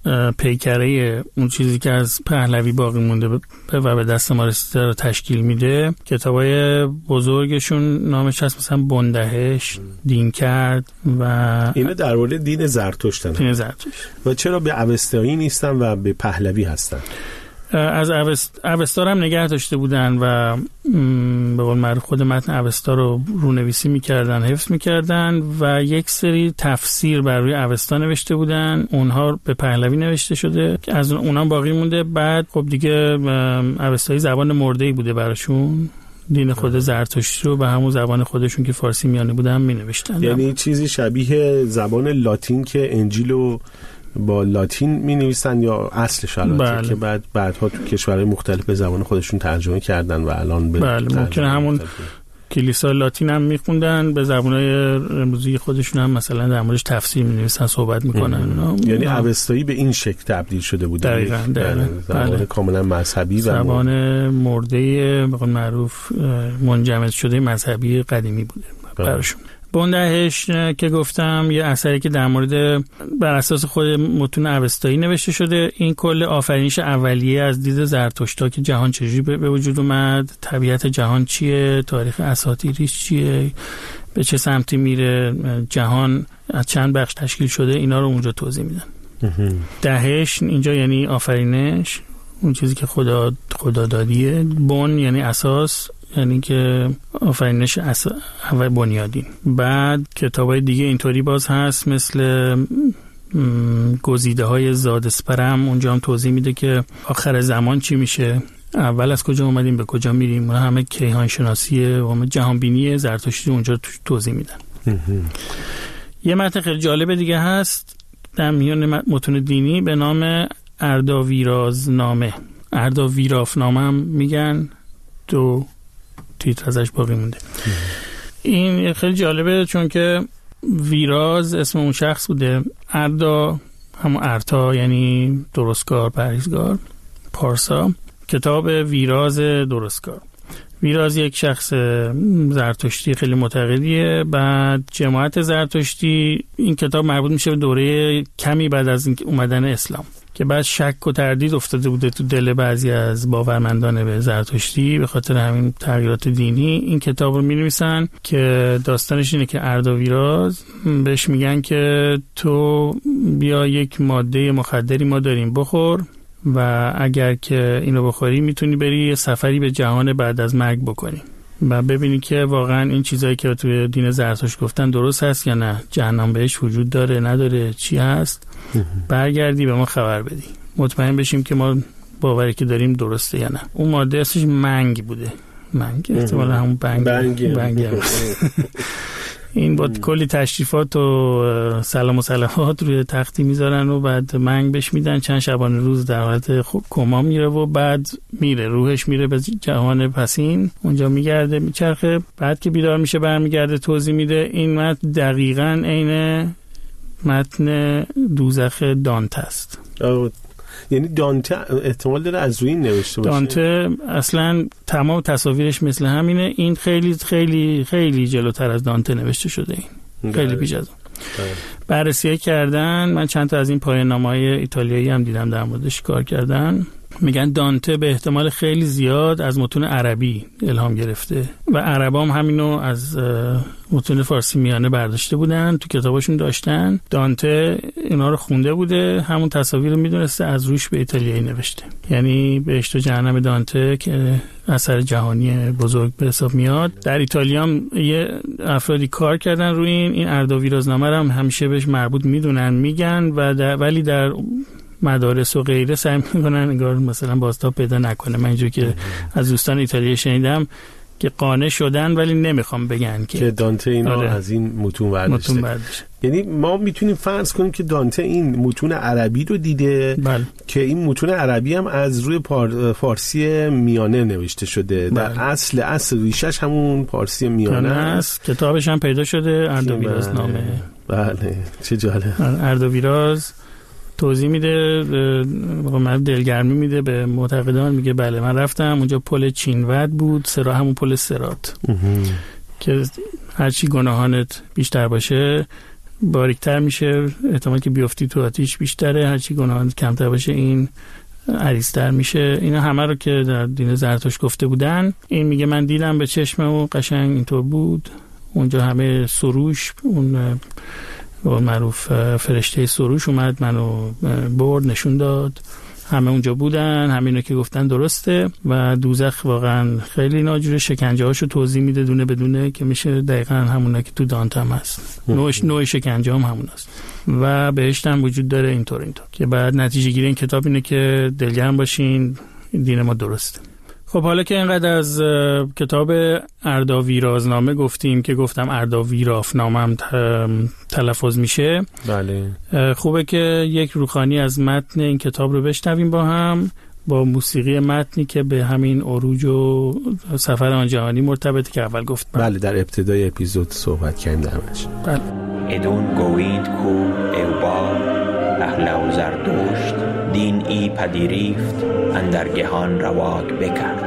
پیکره اون چیزی که از پهلوی باقی مونده و به دست ما رسیده رو تشکیل میده. کتابای بزرگشون نامش هست مثلا بندهش، دین کرد و اینا در مورد دین زرتشتن. دین زرتشت. و چرا به اوستایی نیستن و به پهلوی هستن؟ از اوستا هم نگه داشته بودن و به قول معروف خود متن اوستا رو رونویسی میکردن، حفظ میکردن و یک سری تفسیر بر روی اوستا نوشته بودن، اونها به پهلوی نوشته شده که از اونها باقی مونده. بعد خب دیگه اوستایی زبان مرده‌ای بوده براشون، دین خود زرتشتی رو به همون زبان خودشون که فارسی میانه بودن مینوشتن. یعنی چیزی شبیه زبان لاتین که انجیل رو با لاتین می نویسن یا اصلش البته که بعدها تو کشورهای مختلف به زبان خودشون ترجمه کردن و الان به ممکنه همون کلیسا لاتین هم میخوندن، به زبانهای امروزی خودشون هم مثلا در موردش تفسیر می نویسن، صحبت میکنن. یعنی اوستایی به این شکل تبدیل شده بود. دقیقاً. زبان کاملا مذهبی و زبان مرده به قول معروف منجمد شده مذهبی قدیمی بوده براشون. بندهش که گفتم یه اثری که در مورد بر اساس خود متون اوستایی نوشته شده. این کل آفرینش اولیه از دید زرتشتا که جهان چجوری به وجود اومد، طبیعت جهان چیه، تاریخ اساطیریش چیه، به چه سمتی میره، جهان از چند بخش تشکیل شده، اینا رو اونجا توضیح میدن. دهش اینجا یعنی آفرینش، اون چیزی که خدا دادیه. بن یعنی اساس، یعنی که آفرینش اول بنیادین. بعد کتابای دیگه اینطوری باز هست مثل گزیده های زادسپرم، اونجا هم توضیح میده که آخر زمان چی میشه، اول از کجا اومدیم به کجا میریم. اون همه کیهان شناسی و جهان بینی زرتشتی اونجا توضیح میدن. یه متن خیلی جالب دیگه هست در میان متون دینی به نام ارداویرازنامه. ارداویرافنامه هم میگن، دو تیتر ازش باقی مونده. این خیلی جالبه چون که ویراز اسم اون شخص بوده، اردا همون ارتا یعنی درستکار، پرهیزگار، پارسا. کتاب ویراز درستکار. ویراز یک شخص زرتشتی خیلی معتقدیه. بعد جماعت زرتشتی، این کتاب مربوط میشه به دوره کمی بعد از اومدن اسلام که بعد شک و تردید افتاده بوده تو دل بعضی از باورمندان به زرتشتی، به خاطر همین تغییرات دینی این کتاب رو می‌نویسن که داستانش اینه که ارداویراز بهش میگن که تو بیا یک ماده مخدری ما داریم بخور و اگر که اینو بخوری میتونی بری یه سفری به جهان بعد از مرگ بکنی و ببینی که واقعا این چیزایی که توی دین زرتشت گفتن درست هست یا نه، جهنم بهش وجود داره نداره، چی هست، برگردی به ما خبر بدی، مطمئن بشیم که ما باوری که داریم درسته یا نه. اون ماده اسمش منگ بوده. منگ احتمالا همون بنگ این با کلی تشریفات و سلام و صلوات روی تختی میذارن و بعد منگ بهش میدن. چند شبانه روز در حالت کما میره و بعد میره، روحش میره به جهان پسین، اونجا میگرده میچرخه. بعد که بیدار میشه برمیگرده توضیح میده. این متن دقیقاً عین متن دوزخ دانته است. یعنی دانته احتمال داره از روی نوشته باشه. دانته اصلا تمام تصاویرش مثل همینه. این خیلی خیلی خیلی جلوتر از دانته نوشته شده. این خیلی پیش از اون بررسی کردن. من چند تا از این پایان‌نامه‌های ایتالیایی هم دیدم در موردش کار کردن. میگن دانته به احتمال خیلی زیاد از متون عربی الهام گرفته و عربام همینو از متون فارسی میانه برداشته بودن، تو کتاباشون داشتن. دانته اینا رو خونده بوده، همون تصاویر رو میدونسته، از روش به ایتالیایی نوشته. یعنی بهشت و جهنم دانته که اثر جهانی بزرگ به حساب میاد. در ایتالیا هم یه افرادی کار کردن روی این ارداویرازنامه رو هم همیشه بهش مربوط میدونن، میگن ولی در مدارس و غیره سعی میکنن انگار مثلا بازتاب پیدا نکنه. من اینجوری که از دوستان ایتالیایی شنیدم که قانع شدن ولی نمیخوام بگن که دانته اینا از این متون برداشته. یعنی ما میتونیم فرض کنیم که دانته این متون عربی رو دیده. بله. که این متون عربی هم از روی فارسی میانه نوشته شده. بله. در اصل ریشش همون فارسی میانه است. کتابش هم پیدا شده، اردویراز نامه. بله چه جالب. اردویراز توضیح میده، من دلگرمی میده به معتقدان، میگه بله من رفتم اونجا پل چینود بود، سرا همون پل صراط که هرچی گناهانت بیشتر باشه باریکتر میشه، احتمال که بیفتی تو آتیش بیشتره، هرچی گناهانت کمتر باشه این عریض‌تر میشه. اینا همه رو که در دین زرتشت گفته بودن. این میگه من دیدم به چشمم و قشنگ اینطور بود. اونجا همه سروش، اون معروف فرشته سروش اومد منو برد نشون داد، همه اونجا بودن، همینو که گفتن درسته. و دوزخ واقعا خیلی ناجوره، شکنجه هاشو توضیح میده دونه بدونه که میشه دقیقا همونه که تو دانته هم هست، نوع شکنجه هم همون هست. و بهشت هم وجود داره اینطور که بعد نتیجه گیری این کتاب اینه که دلگرم باشین دین ما درسته. خب حالا که اینقدر از کتاب اردویرازنامه گفتیم که گفتم اردویرافنامه هم تلفظ میشه. بله. خوبه که یک روخانی از متن این کتاب رو بشنویم با هم، با موسیقی متنی که به همین عروج و سفر آن جهانی مرتبطه که اول گفتم. بله در ابتدای اپیزود صحبت کردیم درش. بله. ادون گویند کو اوبا اهل و زردشت دین ای پدیریفت اندرگهان رواق بکرد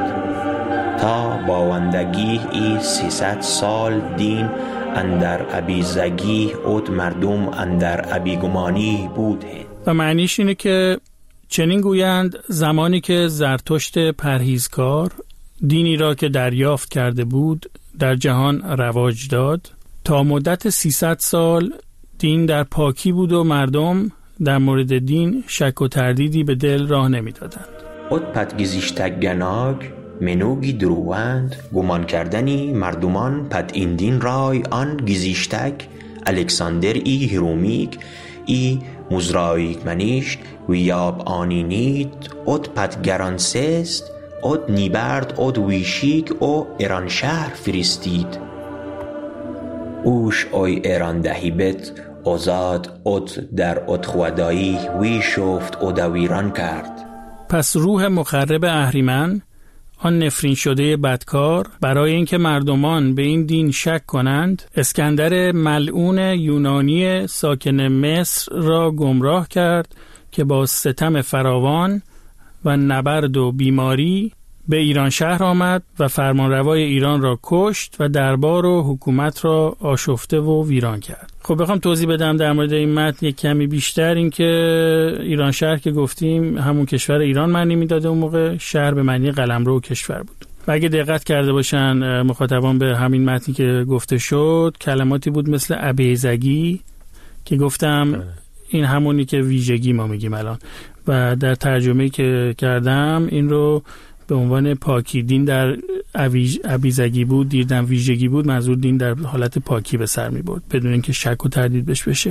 تا باوندگی ای 300 سال دین اندر ابیزگی اد مردم اندر ابیگمانی بود. و معنیش اینه که چنین گویند زمانی که زرتشت پرهیزکار دینی را که دریافت کرده بود در جهان رواج داد، تا مدت 300 سال دین در پاکی بود و مردم در مورد دین شک و تردیدی به دل راه نمی دادند. اد پدگزیشتگ گناگ منوگی دروند گمان کردنی مردمان پد این دین رای آن گزیشتگ الکساندر ای هرومیک ای مزرایک منیشت و یاب آنینید اد پدگرانسست اد نیبرد اد ویشیک او ایران شهر فرستید اوش اوی ایران دهیبت ازاد اد در اد خودایی وی شفت اد ویران کرد. پس روح مخرب اهریمن، آن نفرین شده بدکار، برای اینکه مردمان به این دین شک کنند اسکندر ملعون یونانی ساکن مصر را گمراه کرد که با ستم فراوان و نبرد و بیماری به ایران شهر آمد و فرمانروای ایران را کشت و دربار و حکومت را آشفته و ویران کرد. خب بخوام توضیح بدم در مورد این متن یک کمی بیشتر، این که ایران شهر که گفتیم همون کشور ایران معنی میداده، اون موقع شهر به معنی قلمرو کشور بود. و اگه دقت کرده باشن مخاطبان به همین متنی که گفته شد، کلماتی بود مثل ابیزگی که گفتم این همونی که ویژگی ما میگیم الان، و در ترجمه‌ای که کردم این رو به عنوان پاکی، دین در ابیزگی بود، دین در ویژگی بود، منظور دین در حالت پاکی به سر می برد بدون اینکه شک و تردید بشه.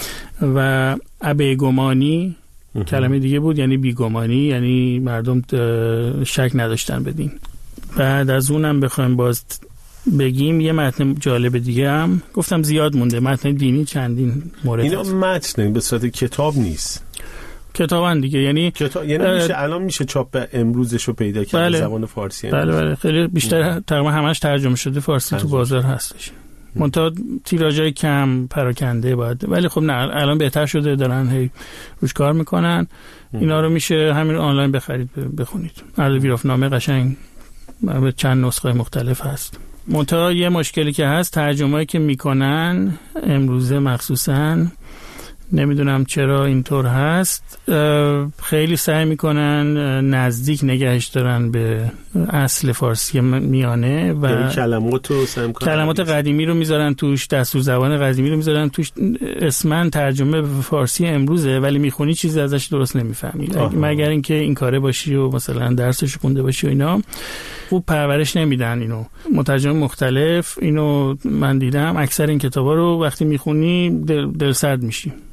و ابیگمانی کلمه دیگه بود، یعنی بیگمانی، یعنی مردم شک نداشتن به دین. بعد از اونم بخوایم باز بگیم یه متن جالب دیگه هم گفتم زیاد مونده، متن دینی چندین مورد اینا متن به صورت کتاب نیست، کتابن دیگه، یعنی میشه الان میشه چاپ امروزش رو پیدا کرد. بله. زبان فارسی بله خیلی بیشتر تقریبا همش ترجمه شده فارسی تو بازار هستش، منتها تیراژای کم پراکنده باید، ولی خب نه الان بهتر شده، دارن هی روش کار میکنن. اینا رو میشه همین آنلاین بخرید بخونید. اردویرافنامه قشنگ به چند نسخه مختلف هست. منتها یه مشکلی که هست، ترجمه‌ای که میکنن امروزه مخصوصاً، نمیدونم چرا اینطور هست، خیلی سعی میکنن نزدیک نگهش دارن به اصل فارسی میانه و کلمات قدیمی رو میذارن توش، دستور زبان قدیمی رو میذارن توش، اسمن ترجمه به فارسی امروزه ولی میخونی چیزی ازش درست نمیفهمی، مگر اینکه این کاره باشی و مثلا درسش خونده باشی و اینا. خوب پرورش نمیدن اینو، مترجم مختلف. اینو من دیدم اکثر این کتابا رو وقتی میخونی دلسرد میشی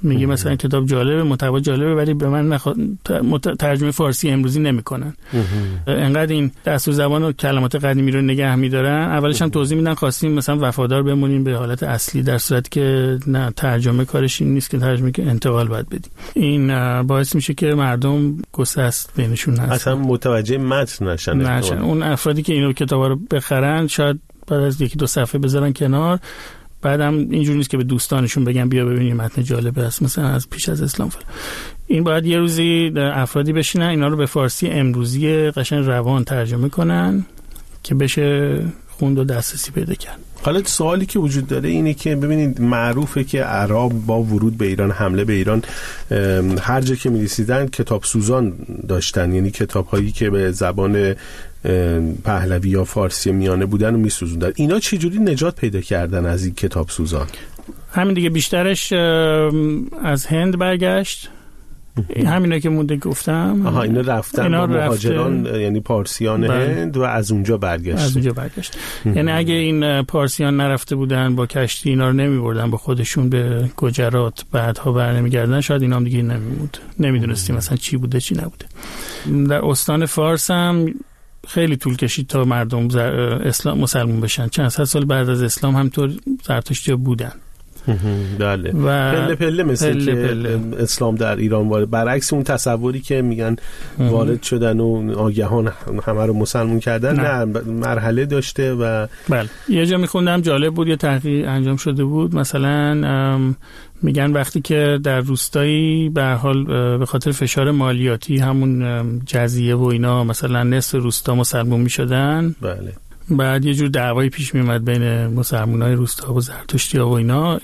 میگه مثلا کتاب جالبه، محتوا جالبه، ولی به من ترجمه فارسی امروزی نمیکنن. انقدر این دستور زبان و کلمات قدیمی رو نگه میدارن. اولش هم توضیح میدن خواستیم مثلا وفادار بمونیم به حالت اصلی، در صورتی که نه، ترجمه کارش این نیست که ترجمه که انتقال باید بدیم. این باعث میشه که مردم گسست بینشون هست، اصلا متوجه متن نشن. اون افرادی که اینو کتابا رو بخرن شاید بعد از یکی دو صفحه بذارن کنار، بعدم اینجوری نیست که به دوستانشون بگن بیا ببینیم متن جالبه است مثلا از پیش از اسلام فلان. این باید یه روزی افرادی بشینن اینا رو به فارسی امروزی قشنگ روان ترجمه کنن که بشه خوند و دسترسی پیدا کرد. حالا سوالی که وجود داره اینه که ببینید معروفه که عرب با ورود به ایران، حمله به ایران، هر جا که می‌رسیدن کتاب سوزان داشتن، یعنی کتاب‌هایی که به زبان پهلوی یا فارسی میانه بودن و میسوزوندن. اینا چجوری نجات پیدا کردن از این کتاب سوزان؟ همین دیگه، بیشترش از هند برگشت. همینا که مونده گفتم. اینا رفتن با مهاجران، یعنی پارسیان هند، و از اونجا برگشت. یعنی اگه این پارسیان نرفته بودن با کشتی، اینا رو نمیبردن با خودشون به گجرات، بعدها برنمیگردن، شاید اینا هم دیگه نمیموند. نمیدونستیم مثلا چی بوده چی نبوده. در استان فارس هم خیلی طول کشید تا مردم اسلام مسلمون بشن. چند صد سال بعد از اسلام همطور زرتشتی‌ها بودن. بله. پله پله مثل که اسلام در ایران وارد، برعکس اون تصوری که میگن وارد شدن و آگهان همه رو مسلمون کردن، نه مرحله داشته. و بله، یه جا میخوندم جالب بود، یه تحقیق انجام شده بود، مثلا میگن وقتی که در روستایی به هر حال به خاطر فشار مالیاتی همون جزیه و اینا مثلا نصف روستا مسلمون میشدن، بله، بعد یه جور دعوایی پیش میومد بین مسلمانای روستا و زرتشتی‌ها و اینا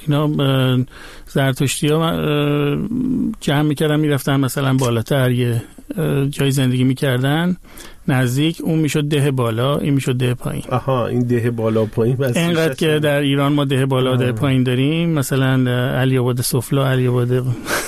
زرتشتی‌ها جمع میکردن میرفتن مثلا بالاتر یه جای زندگی میکردن نزدیک، اون میشد ده بالا، این میشد ده پایین. این ده بالا پایین بس اینقدر که در ایران ما ده بالا ده پایین داریم، مثلا علی آباد سفلا، علی آباد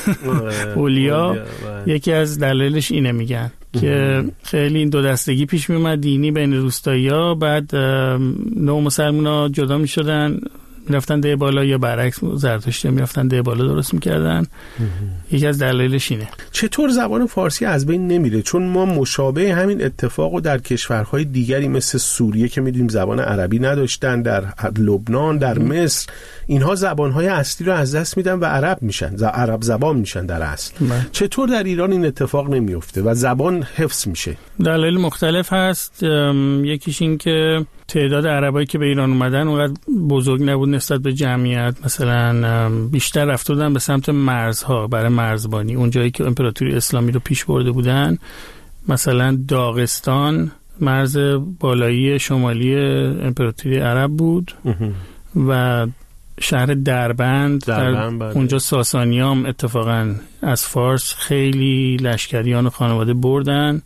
اولیا، یکی از دلایلش اینه میگن که خیلی این دو دستگی پیش میومد دینی بین روستایی‌ها، بعد نو مسلمان‌ها جدا میشدن میرفتن ده بالا، یا برعکس زرتشتی‌ها میرفتن ده بالا درست میکردن. یکی از دلایلش اینه. چطور زبان فارسی از بین نمیره؟ چون ما مشابه همین اتفاقو در کشورهای دیگری مثل سوریه که میدونیم زبان عربی نداشتن، در لبنان، در مصر، اینها زبانهای اصلی رو از دست میدن و عرب میشن، عرب زبان میشن در اصل. چطور در ایران این اتفاق نمیفته و زبان حفظ میشه؟ دلایل مختلف هست. یکیش این که تعداد عربایی که به ایران اومدن اونقدر بزرگ نبود نسبت به جمعیت، مثلا بیشتر رفته بودن به سمت مرزها برای مرزبانی، اون جایی که امپراتوری اسلامی رو پیش برده بودن. مثلا داغستان مرز بالایی شمالی امپراتوری عرب بود و شهر دربند اونجا ساسانیام اتفاقا از فارس خیلی لشکریان و خانواده بردن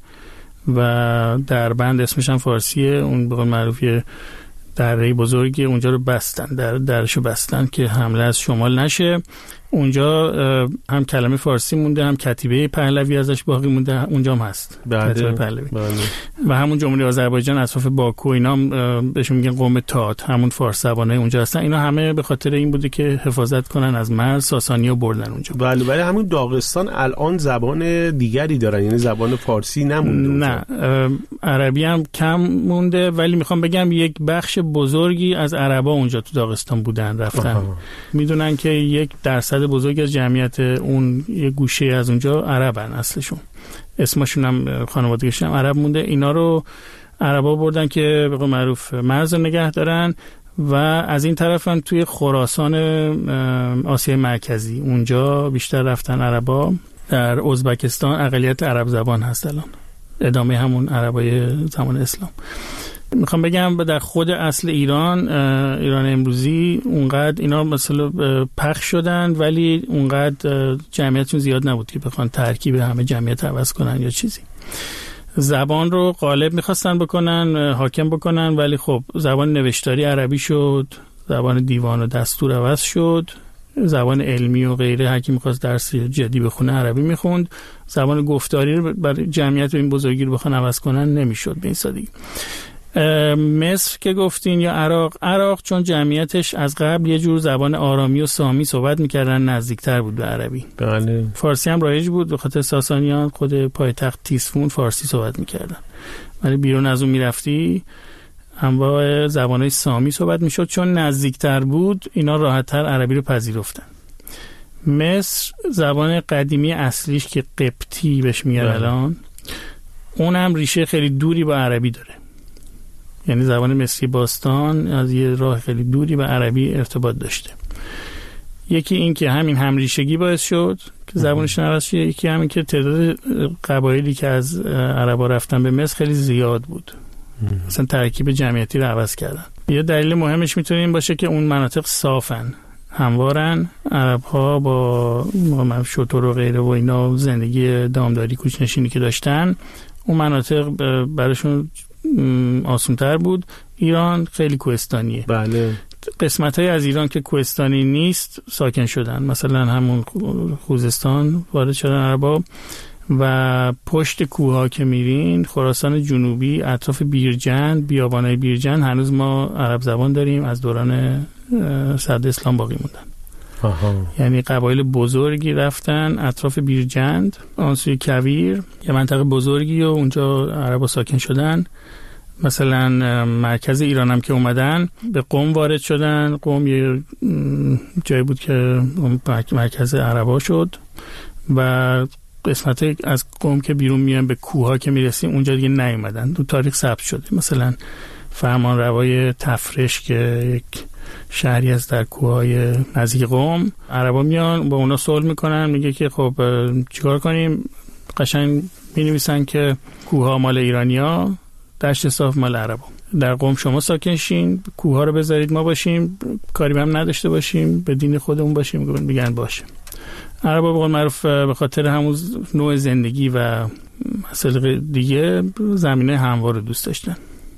و دربند اسمش هم فارسیه، اون به قول معروف دره بزرگی، اونجا رو بستن، درشو بستن که حمله از شمال نشه. اونجا هم کلمه فارسی مونده، هم کتیبه پهلوی ازش باقی مونده، اونجا هم هست کتیبه پهلوی. و همون جمهوری آذربایجان اطراف باکو اینا بهشون میگن قوم تات، همون فارس زبانای اونجا هستن. اینا همه به خاطر این بوده که حفاظت کنن از مرز، ساسانی‌ها بردن اونجا. بله، ولی همون داغستان الان زبان دیگری دارن، یعنی زبان فارسی نمونده. نه، عربی هم کم مونده، ولی میخوام بگم یک بخش بزرگی از عربا اونجا تو داغستان بودن، رفتن. میدونن که 1% بزرگ از جمعیت اون یه گوشه از اونجا عربن اصلشون، اسمشون هم خانوادگیشون هم عرب مونده. اینا رو عربا بردن که به قول معروف مرز رو نگه دارن. و از این طرف هم توی خراسان آسیای مرکزی اونجا بیشتر رفتن عربا. در ازبکستان اقلیت عرب زبان هست الان، ادامه همون عربای زمان اسلام. میخوام بگم در خود اصل ایران امروزی اونقدر اینا مثلا پخش شدن، ولی اونقدر جمعیتشون زیاد نبود که بخوان ترکیب همه جمعیت عوض کنن یا چیزی. زبان رو غالب میخواستن بکنن، حاکم بکنن، ولی خب زبان نوشتاری عربی شد، زبان دیوان و دستور عوض شد، زبان علمی و غیره هر کی می‌خواست درس جدی بخونه عربی می‌خوند. زبان گفتاری رو برای جمعیت این بزرگی رو بخوان عوض کنن نمی‌شد به این سادگی. مصر که گفتین یا عراق چون جمعیتش از قبل یه جور زبان آرامی و سامی صحبت میکردن، نزدیکتر بود به عربی. بله. فارسی هم رایج بود به خاطر ساسانیان خود پایتخت تیسفون فارسی صحبت میکردن، ولی بیرون از اون میرفتی انواع زبانهای سامی صحبت میشد. چون نزدیکتر بود اینا راحت‌تر عربی رو پذیرفتن. مصر زبان قدیمی اصلیش که قبطی بهش میگن الان، اونم ریشه خیلی دوری با عربی داره. یعنی زبان مصری باستان از یه راه خیلی دوری به عربی ارتباط داشته. یکی این که همین همریشگی باعث شد که زبانش عوض شه، یکی همین که تعداد قبایلی که از عربا رفتن به مصر خیلی زیاد بود، مثلا ترکیب جمعیتی رو عوض کردن. یه دلیل مهمش میتونه این باشه که اون مناطق صافن، هموارن. عرب‌ها با شتر و غیره و اینا زندگی دامداری کوچ‌نشینی که داشتن، اون مناطق براشون آسان‌تر بود. ایران خیلی کوهستانیه. بله. قسمت‌های از ایران که کوهستانی نیست ساکن شدن، مثلا همون خوزستان وارد شدن عربا و پشت کوه‌ها که میرین، خراسان جنوبی، اطراف بیرجند، بیابانای بیرجند، هنوز ما عرب زبان داریم، از دوران صدر اسلام باقی موندن. یعنی قبایل بزرگی رفتن اطراف بیرجند، آنسوی کویر، یه منطقه بزرگی و اونجا عربا ساکن شدن. مثلا مرکز ایران هم که اومدن به قم وارد شدن. قم یه جایی بود که مرکز عربا شد و قسمت از قم که بیرون میان به کوها که میرسیم اونجا دیگه نیومدن، تو تاریخ ثبت شده. مثلا فرمانروای تفرش که یک شهری است در کوههای نزدیک قم، عربا میان با اونا صلح میکنن، میگه که خب چیکار کنیم؟ قشنگ مینویسن که کوها مال ایرانیا، دشت صاف مال عربا. در قم شما ساکن شین، کوها رو بذارید ما باشیم، کاری هم نداشته باشیم، به دین خودمون باشیم. میگن باشه. عربا به قول معروف به خاطر همون نوع زندگی و مسائل دیگه زمینه هموار رو دوست داشتن.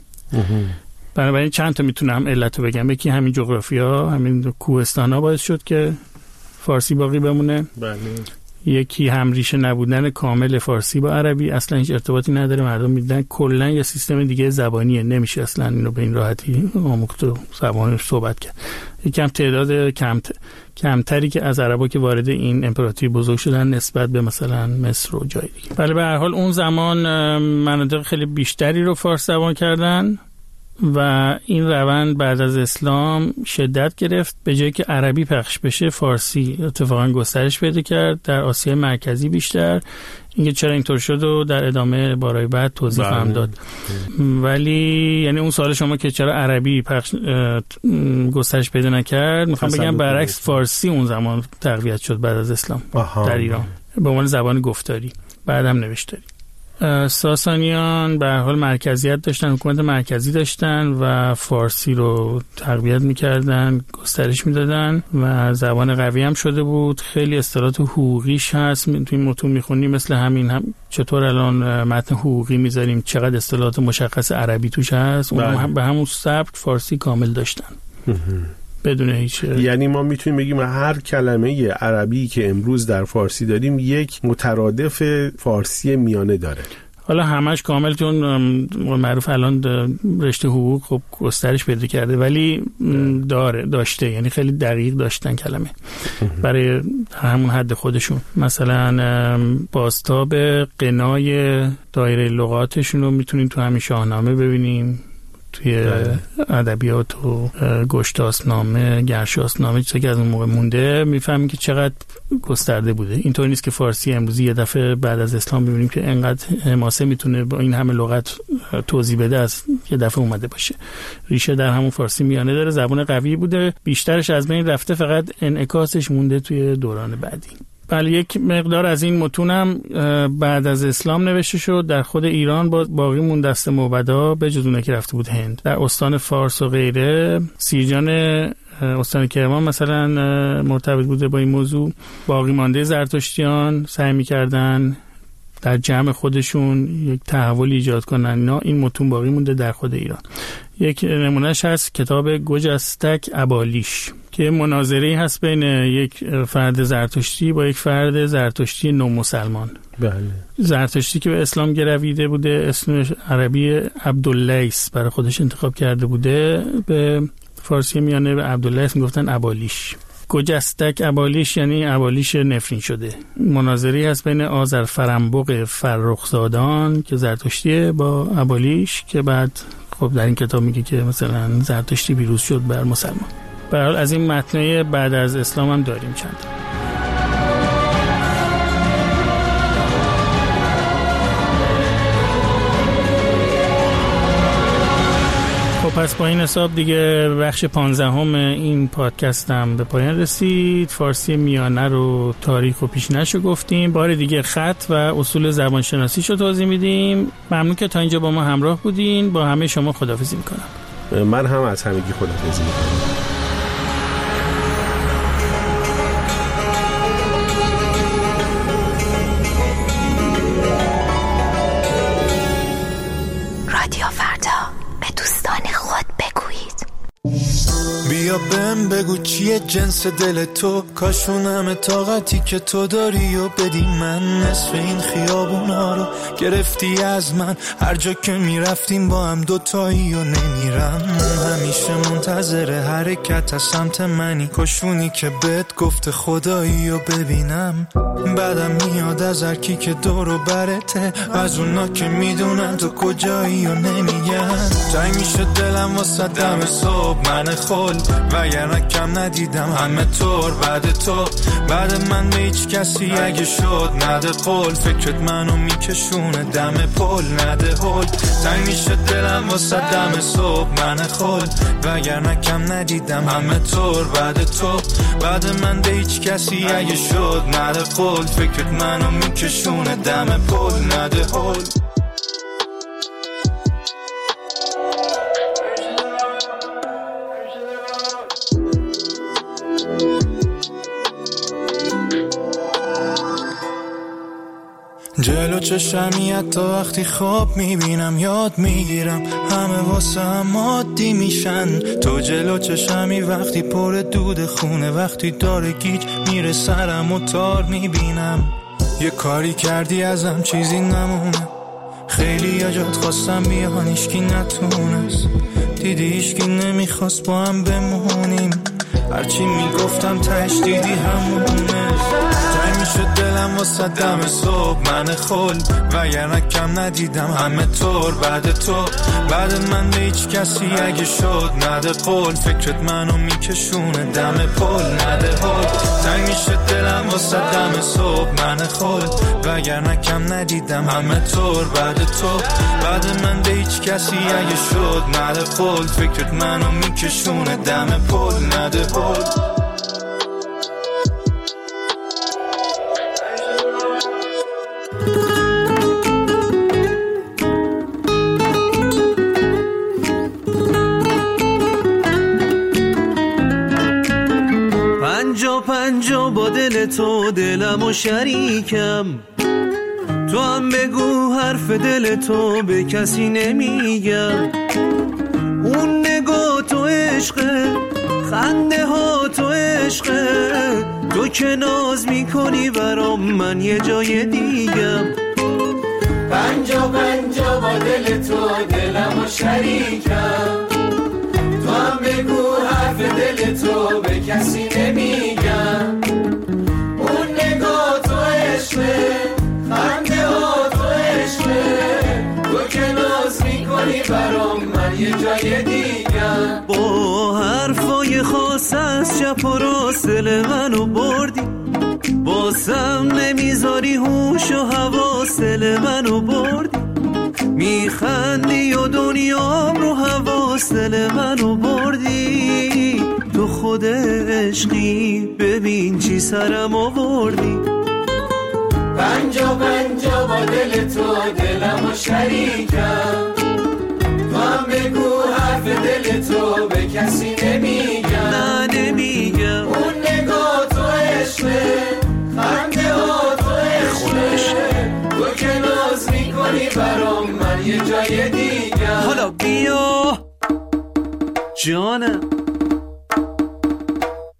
بنابراین چند تا میتونم علتو بگم. یکی همین جغرافیا، همین کوهستانا باعث شد که فارسی باقی بمونه. بله. یکی هم ریشه نبودن کامل فارسی با عربی، اصلا هیچ ارتباطی نداره. مردم میدن کلا یه سیستم دیگه زبانیه، نمیشه اصلا اینو به این راحتی آموخت و زبانش صحبت کرد. یکم تعداد کمتری که از عربا که وارد این امپراتوری بزرگ شدن نسبت به مثلا مصر و جای دیگه. ولی به هر حال اون زمان مناطق خیلی بیشتری رو فارس زبان کردن و این روند بعد از اسلام شدت گرفت. به جایی که عربی پخش بشه، فارسی اتفاقا گسترش پیدا کرد در آسیای مرکزی بیشتر. اینکه چرا اینطور شد و در ادامه بارهای بعد توضیح خواهم داد. ولی یعنی اون سوال شما که چرا عربی گسترش پیدا نکرد، میخوام بگم برعکس فارسی اون زمان تقویت شد بعد از اسلام در ایران به عنوان زبان گفتاری، بعدم نوشتاری. ساسانیان به هر حال مرکزیت داشتن، حکومت مرکزی داشتن و فارسی رو تقویت میکردن، گسترش میدادن و زبان قوی هم شده بود. خیلی اصطلاحات حقوقیش هست، توی این متون میخونیم، مثل همین چطور الان متن حقوقی میذاریم چقدر اصطلاحات مشخص عربی توش هست، اون هم به همون سبک فارسی کامل داشتن بدون هیچ. یعنی ما میتونیم بگیم هر کلمه عربی که امروز در فارسی داریم یک مترادف فارسی میانه داره. حالا همش کامل چون معروف الان رشته حقوق خب گسترش پیدا کرده، ولی داشته، یعنی خیلی دقیق داشتن کلمه برای همون حد خودشون. مثلا بازتاب قنای دایره لغاتشون رو میتونیم تو همین شاهنامه ببینیم، توی ادبیات و گشتاسنامه، گرشاسنامه، چیزی که از اون موقع مونده، میفهمیم که چقدر گسترده بوده. اینطور نیست که فارسی امروزی یه دفعه بعد از اسلام ببینیم که انقدر حماسه میتونه با این همه لغت توضیح بده از یه دفعه اومده باشه. ریشه در همون فارسی میانه داره، زبان قوی بوده، بیشترش از بین رفته، فقط انعکاسش مونده توی دوران بعدی. بله، یک مقدار از این متونم بعد از اسلام نوشته شد. در خود ایران باقی مون دست موبدا، به جز اونه که رفته بود هند. در استان فارس و غیره، سیرجان استان کرمان مثلا مرتبط بوده با این موضوع. باقی مانده زرتشتیان سعی می‌کردن در جمع خودشون یک تحول ایجاد کنن. این متون باقی مونده در خود ایران. یک نمونهش هست کتاب گجستک ابالیش که مناظری هست بین یک فرد زرتشتی با یک فرد زرتشتی نومسلمان. بله. زرتشتی که به اسلام گرویده بوده، اسمش عربی عبداللیس برای خودش انتخاب کرده بوده، به فارسی میانه به عبداللیس میگفتن ابالیش. گجستک ابالیش یعنی ابالیش نفرین شده. مناظری هست بین آذرفرنبوق فرخزادان که زرتشتیه با ابالیش که بعد خب در این کتاب میگه که مثلا زرتشتی پیروز شد بر مسلمان. به هر حال از این متنای بعد از اسلام هم داریم چند. پس با این حساب دیگه بخش 15 این پادکستم به پایان رسید. فارسی میانه رو، تاریخ و پیشینه‌اش رو گفتیم. بار دیگه خط و اصول زبانشناسیش رو توضیح میدیم. ممنون که تا اینجا با ما همراه بودین. با همه شما خداحافظی میکنم. من هم از همگی خداحافظی میکنم. بیا بهم بگو چیه جنس دل تو، کاشونم طاقتی که تو داری و بدی من. نصف این خیابونا رو گرفتی از من، هر جا که میرفتیم با هم دوتایی و نمیرم. همیشه منتظر حرکت از سمت منی، کاشونی که بهت گفته خدایی و ببینم. بعدم میاد از هر کی که دور و برته، از اونا که میدونن تو کجایی و نمیگن. تنگ میشه دلم واسه دم صبح من خل، وگرنه کم ندیدم همه طور بعد تو. بعد من به هیچ کسی اگه شد نده قول، فکرت منو میکشونه دم پل نده هل. تنگ میشه دلم واسه دم صبح من خل، وگرنه کم ندیدم همه طور بعد تو. بعد من به هیچ کسی اگه شد نده قول، فکرت منو میکشونه دم پل نده هل. جلو چشمی حتی وقتی خواب میبینم یاد میگیرم، همه واسه هم عادی میشن. تو جلو چشمی وقتی پر دود خونه، وقتی داره گیج میره سرم و تار میبینم. یه کاری کردی ازم چیزی نمونه، خیلی یا جات خواستم بیان ایشکی نتونست، دیدی ایشکی نمیخواست با هم بمونیم. هرچی میگفتم تش دیدی همونه. تنگ میشه دلم واسه دم صبح من خل، وگرنه کم ندیدم همه طور بعد تو. بعد من به هیچ کسی اگه شد نده قول، فکرت منو میکشونه دم پل نده هل. تنگ میشه دلم واسه دم صبح من خل، وگرنه کم ندیدم همه طور بعد تو. بعد من به هیچ کسی اگه شد نده قول، فکرت منو میکشونه دم پل نده هل. پنجا با دل تو دلم و شریکم، تو هم بگو حرف دل تو به کسی نمیگم. اون نگاه تو عشقه، خنده ها تو عشقه، تو که ناز میکنی برام من یه جای دیگم. پنجا با دل تو دلم و شریکم، تو هم بگو حرف دل تو به کسی نمیگم. اون نگاه تو عشقه، خنده ها تو عشقه، تو که ناز میکنی برام من یه جای دیگم. با حرفای خاص از چپ و راست دل منو بردی، باسم نمیذاری هوش و حواس دل منو بردی. میخندی و دنیام رو حواس دل منو بردی. تو خود عشقی ببین چی سرم آوردی. پنجا با دل تو دلم و شریکم، تو هم بگو حرف دل تو به کسی نمیگم. نه نمیگم. اون نگاه تو عشقه، خنده ها تو عشقه، تو که ناز میکنی برام من یه جای دیگم. حالا بیا جانم،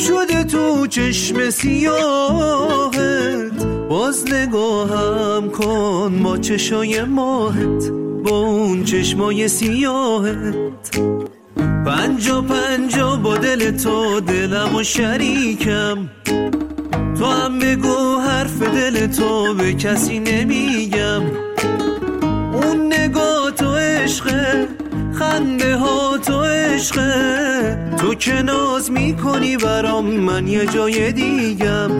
شده تو چشم سیاهت، باز نگاهم کن با چشای ماهت، با اون چشمای سیاهت. پنجا پنجا با دل تو دلم و شریکم، تو هم بگو حرف دل تو به کسی نمیگم. اون نگاه تو عشقه، خنده ها تو عشقه، تو که ناز میکنی برام من یه جای دیگم.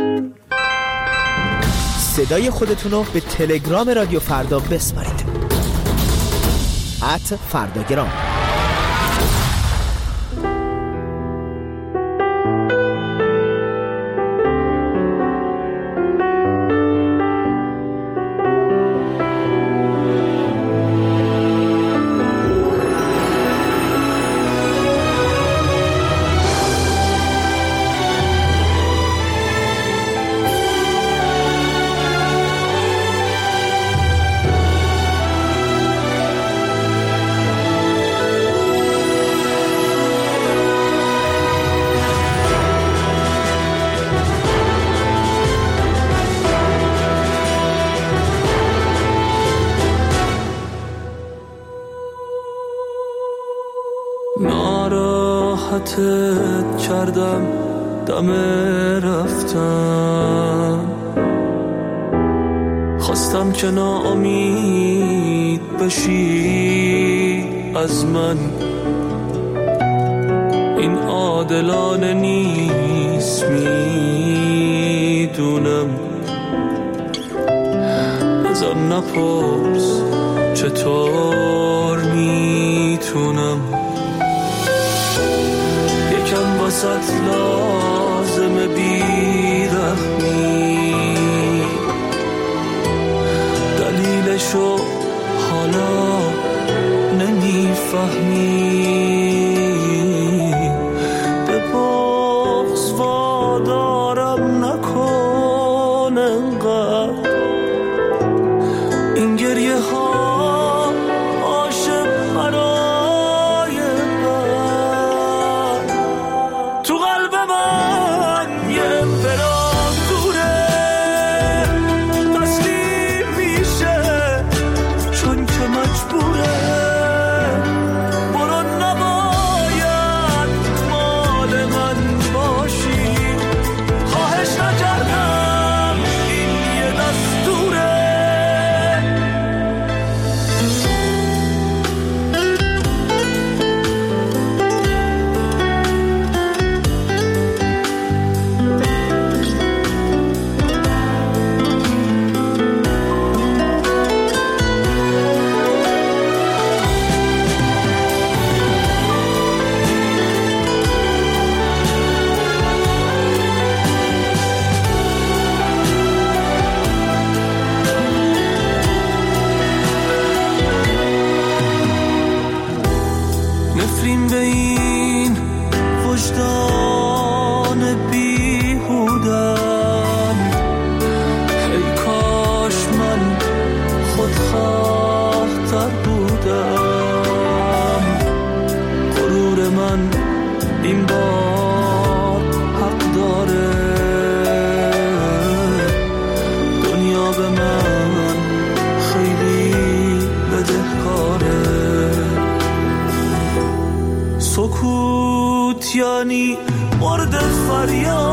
صدای خودتونو به تلگرام رادیو فردا بسپارید @فرداگرام. ناراحتت کردم دم رفتن، خواستم که ناامید بشی از من. این عادلانه نیست میدونم، ازم نپرس چطور میتونم. یکم واسط لازمه بیرحمی، دلیلشو حالا نمیفهمی. به بغض وادارم نکن انقدر، این گریه ها عاشق برای من. تو قلب من یه امپراتوره، تسلیم میشه چون که مجبوره. برو نباید مال من باشی، خواهش نکردم این یه دستوره. نفرین به این وجدان بیهودم، ای کاش من خودخواه‌تر بودم. غرور من این بار حق داره، دنیا به من خیلی بدهکاره. سکوت یعنی مرد فریاد،